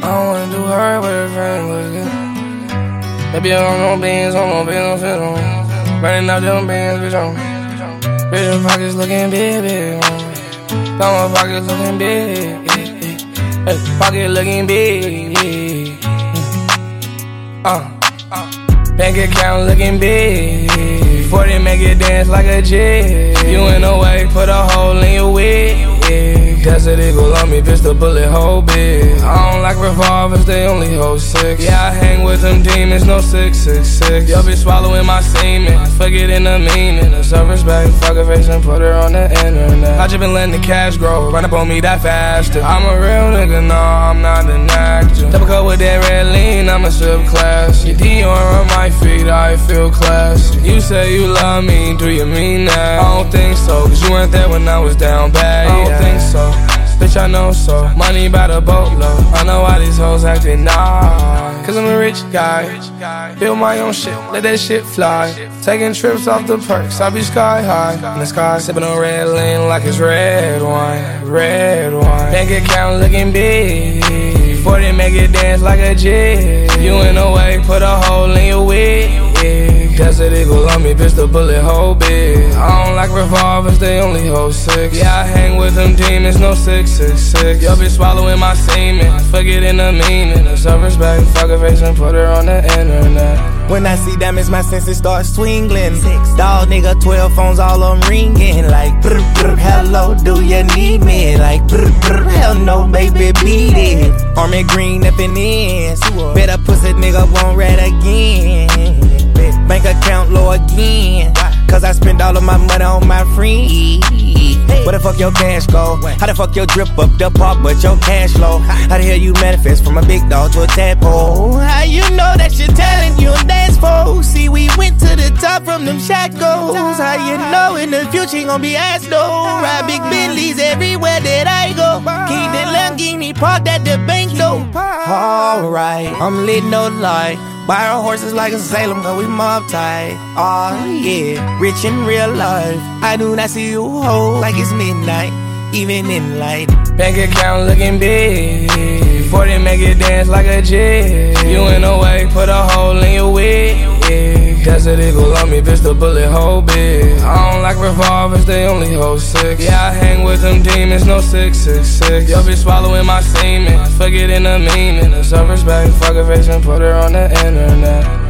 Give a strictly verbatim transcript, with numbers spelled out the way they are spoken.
I don't wanna do her with her friend looking. Baby, I don't know beans, on no beans, I'm fit on. Running out them bands, bitch, on. Bitch, my pockets looking big, big. Got my pockets looking big. Hey, pocket looking big. Uh, bank account looking big. forty make it dance like a jig. You in the way, put a hole in your wig. Desert Eagle on me, bitch, the bullet hole big. I don't like revolvers, they only hold six. Yeah, I hang with them demons, no six six six. Y'all be swallowing my semen, forgetting the meaning. The self-respect, fuck a face and put her on the internet. I just been letting the cash grow, run up on me that faster. I'm a real nigga, no, I'm not an actor. Double cup with that red lean, I'm a sip class. Your Dior on my feet, I feel classy. You say you love me, do you mean that? I don't think so, cause you weren't there when I was down bad. I don't yeah. think so. Bitch, I know so. Money by the boatload. I know why these hoes acting nice. Cause I'm a rich guy. Build my own shit, let that shit fly. Taking trips off the perks, I be sky high in the sky. Sipping on red lane like it's red wine. Red wine. Bank account looking big. forty make it dance like a jig. You in the way, put a hole in your wig. Desert Eagle on me, bitch, the bullet hole big. I don't like revolvers, they only hold six. Yeah, I hang with them demons, no six six six. Y'all be swallowing my semen, forgetting the meaning. The self-respect, fuck a face and put her on the internet. When I see diamonds, my senses start swingling. Dog nigga, twelve phones all on ringing. Like, brr, brr, hello, do you need me? Like, brr, brr, hell no, baby, beat it. Army green up in ends. Bet a pussy nigga won't rat again. Bank account low again. Cause I spend all of my money on my friends. Where the fuck your cash go? How the fuck your drip up the park but your cash low? How the hell you manifest from a big dog to a tadpole? How you know that your talent you dance for? See, we went to the top from them shackles. How you know in the future you gon' be ass though? Ride big Bentleys everywhere that I go. Keep the Lamborghini parked at the bank though. Alright, I'm lit, no lie. Buy our horses like a Salem, cause we mob tight. Oh yeah, rich in real life. I do not see you whole like it's midnight, even in light. Bank account looking big. forty make it dance like a jig. You in the way, put a hole in your wig. Desert Eagle on me, bitch, the bullet hole big. I don't like revolvers, they only hold six. Yeah, I hang with them demons, no six six six. Y'all be swallowing my semen, forgetting the meaning. The self-respect, fuck a face and put her on the internet.